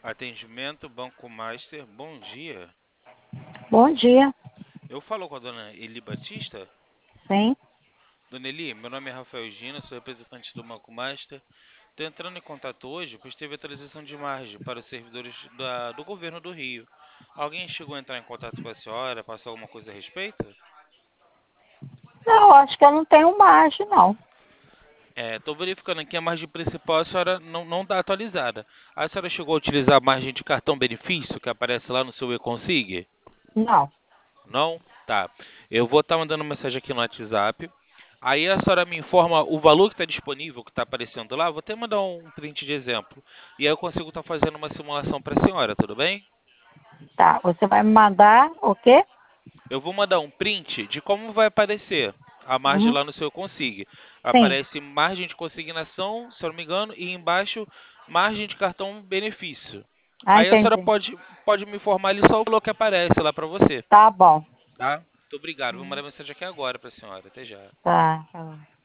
Atendimento Banco Master, bom dia. Bom dia, Eu falo com a dona Eli Batista. sim. Dona Eli, meu nome é Rafael Gina, sou representante do Banco Master. Estou entrando em contato hoje, pois teve atualização de margem para os servidores do governo do Rio. Alguém chegou a entrar em contato com a senhora, passou alguma coisa a respeito? Não, acho que eu não tenho margem, não. Estou verificando aqui a margem principal, a senhora não está atualizada. A senhora chegou a utilizar a margem de cartão benefício que aparece lá no seu e-consig? Não, Não? Tá. Eu vou estar mandando mensagem aqui no WhatsApp. Aí a senhora me informa o valor que está disponível, que está aparecendo lá. Vou até mandar um print de exemplo. E aí eu consigo estar fazendo uma simulação para a senhora, tudo bem? tá. Você vai me mandar o quê? Eu vou mandar um print de como vai aparecer a margem Uhum, lá no seu Consig. sim. Aparece margem de consignação, se eu não me engano, e embaixo margem de cartão benefício. Ah, Aí a senhora entendi. pode me informar ali só o valor que aparece lá para você, Tá bom. tá? Muito obrigado. Vou mandar mensagem aqui agora para a senhora. Até já. Tá.